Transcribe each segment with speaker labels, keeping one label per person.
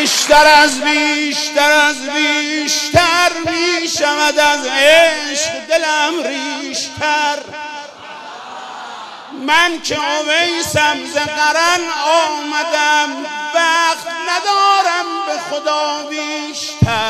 Speaker 1: بیشتر از بیشتر می شود از عشق دلم ریشتر. من که اویسم ز قرن آمدم وقت ندارم به خدا بیشتر.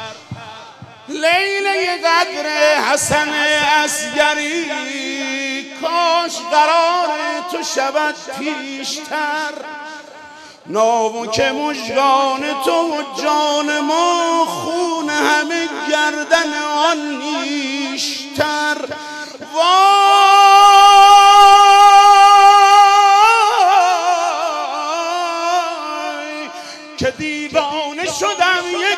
Speaker 1: لیله قدر حسن اصغری کاش قرار تو شود پیشتر. ناوک مژگان تو و جان ما خون همه گردن آن نیشتر. وای که دیوانه شدم یک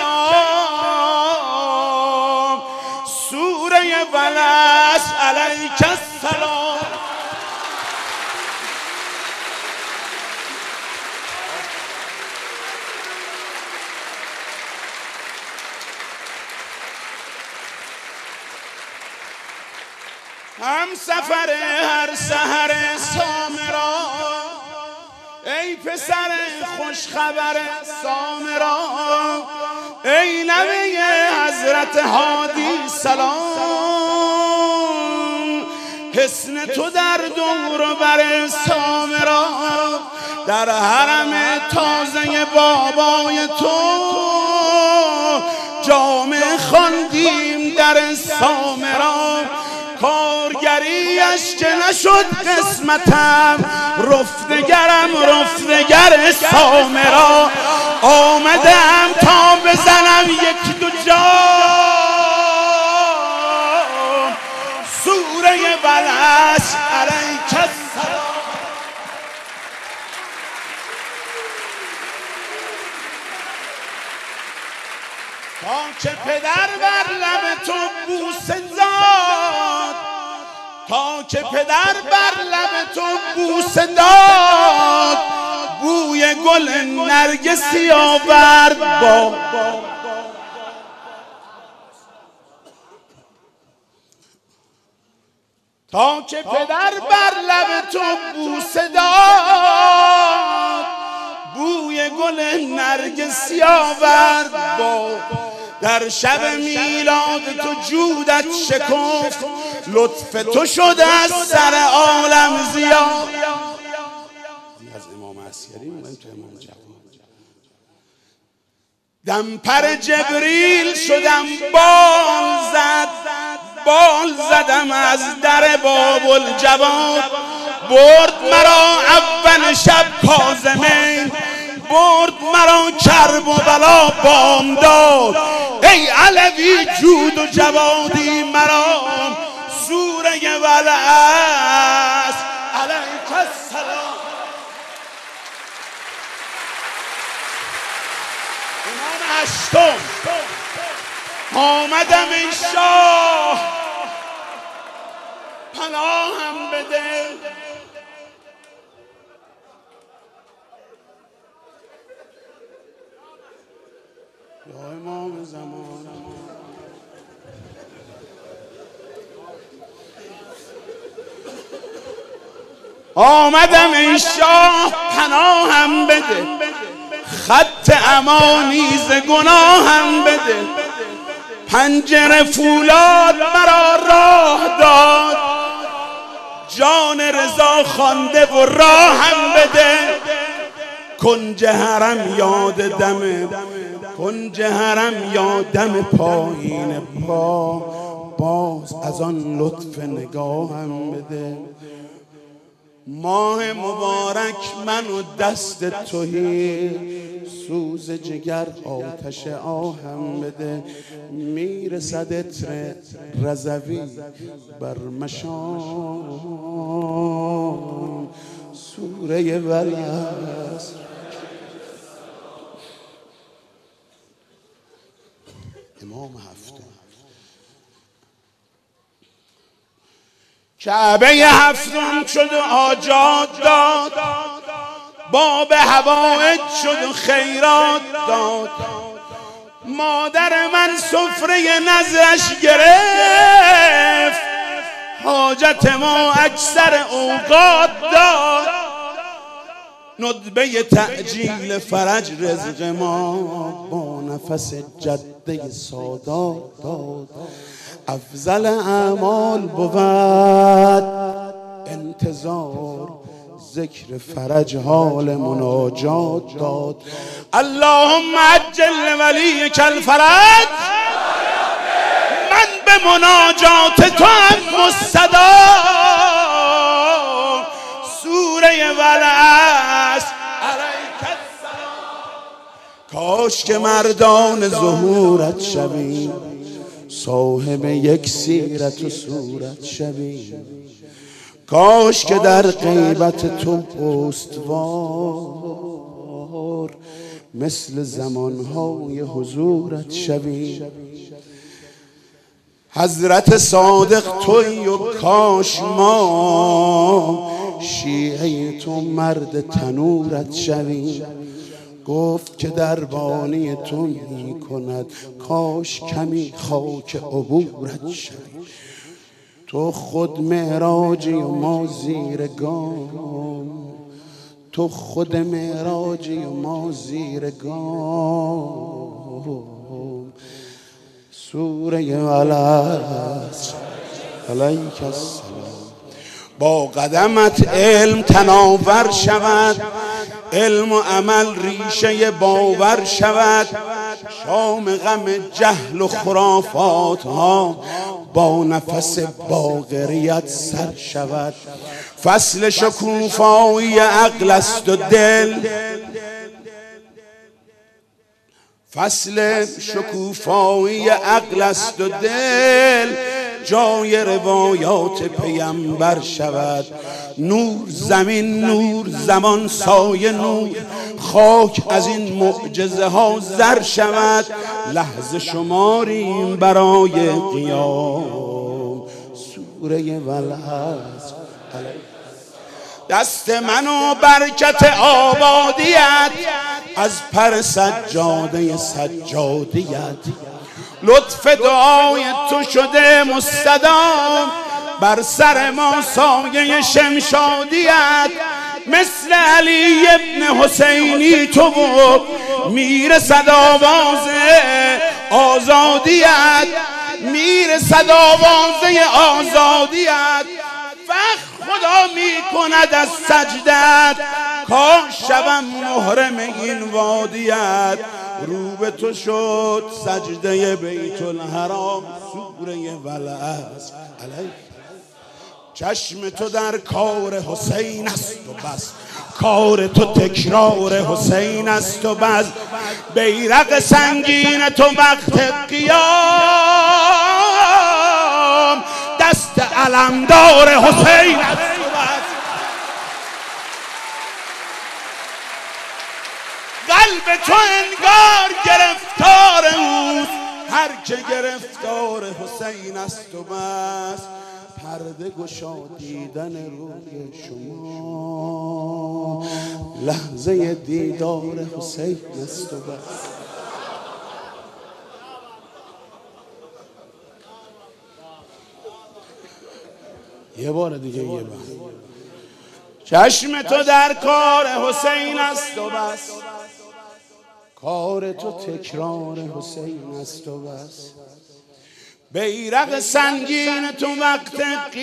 Speaker 1: کلام سوره ولس علیک السلام. هم سفر هر سحر سامرا ای پسر خوش خبر سامرا، ای نوه حضرت هادی سلام. حسن تو در دور و بر سامرا، در حرم تازه بابای تو جامه خواندیم در سامرا. کارگریش که نشد قسمتم رفتگر سامرا. آمدم تا بزنم یک دو جام سوره ولس علیک السلام. تا که پدر بر لب تو بوسه داد، تا که پدر بر لب تو بوسه داد، بوی گل نرگسی آورد با. تا که پدر بر لب تو بوسه داد، بوی گل نرگسی آورد با. در شب میلاد تو جودت شکفت، لطف تو شد از سر عالم زیاد. از امام عسکری اومدیم تو امام جواد. دمپر جبریل شدم بال زدم از در باب الجواد. برد مرا اول شب کاظمین، برد مرا کرب و بلا بامداد. ای علوی جود و جوادی مرا سوره ولس علیک السلام. امام هشتم آمدم ای شاه پناهم بده. یا امام زمان آمدم ای شاه پناهم بده، خط امانی ز گناهم بده. پنجره فولاد مرا راه داد، جان رضا خوانده و راهم بده. کنج حرم یاد دم، کنج حرم یادم پایین پا، باز از آن لطف نگاهم بده. ماه مبارک من و دست تویی، سوز جگر آتش آهم بده. میرسد عطر رضوی بر مشام سوره ولس. امام هفتم کعبه هفتم شد و آجاد داد، باب حوائج شد و خیرات داد. مادر من سفره نظرش گرفت، حاجت ما اکثر اوقات داد. ندبه تعجیل فرج رزق ما با نفس جده سادات داد. افضل اعمال بود انتظار، ذکر فرج حال مناجات داد. اللهم عجل ولیک الفرج، من به مناجات تو هم مستدا. سوره والعصر علیک السلام. کاش که مردان ظهورت شویم، صاحب یک سیرت و صورت شویم. کاش که در غیبت تو استوار، مثل زمانهای حضورت شویم. حضرت صادق تویی و کاش ما شیعه تو مرد تنورت شویم. گفت که دربانی تو می کند، کاش کمی خاک عبورت شویم. تو خود معراجی و ما زیر گام، تو خود معراجی و ما زیر گام. سوره والعصر علیک السلام. با قدمت علم تناور شود، علم و عمل ریشه باور شود. شام غم جهل و خرافات ها با نفس باقریت سر شود. فصل شکوفایی عقل است و دل، فصل شکوفایی عقل است و دل. جای روایات پیمبر شود. نور زمین، نور زمان، سایه نور. خاک از این معجزه ها زر شود. لحظه شماریم برای قیام. سوره والعصر. دست من و برکت آبادیت از پر سجاده سجادیت. لطف دعای تو شده مستدام، بر سر ما سایه شمشادیت. مثل علی ابن حسینی تو و میرسد آواز آزادیت، میرسد آواز آزادیت. فخر خدا می کند از سجدت، کاش شوم محرم این وادیت. رو به تو شد سجده بیت الحرام. سوره والعصر علیک. چشم تو در کار حسین است و بس، کار تو تکرار حسین است و بس. بیرق سنگین تو وقت قیام، دست علمدار حسین است و بس. قلب تو انگار گرفتار اوست، هر که گرفتار حسین است و بس. پرده گشا دیدن روی شما، لحظه دیدار حسین است و بس. یه بار دیگه، یه بار. چشم تو در کار حسین است و بس، کار تو تکرار حسین است و بس. بیرق سنگین تو وقت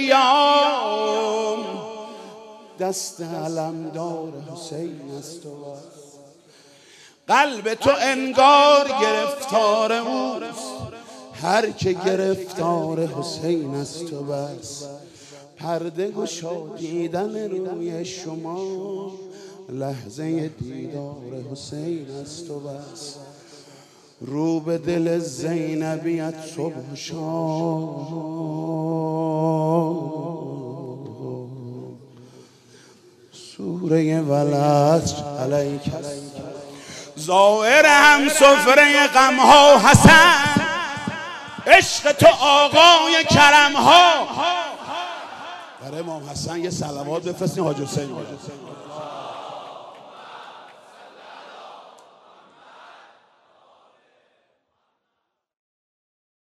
Speaker 1: قیام، دست علمدار حسین است و بس. قلب تو انگار گرفتار اوست، هر که گرفتار حسین است و بس. پرده گشا دیدن روی شما، لحظه دیدار حسین است و بس. رو به دل زینبیت صبح و شام. سوره والعصر علیک السلام. ظاهر هم سفره غمها حسن، عشق تو آقای کرمها. برای امام حسن یه صلوات بفرستین حاج حسین.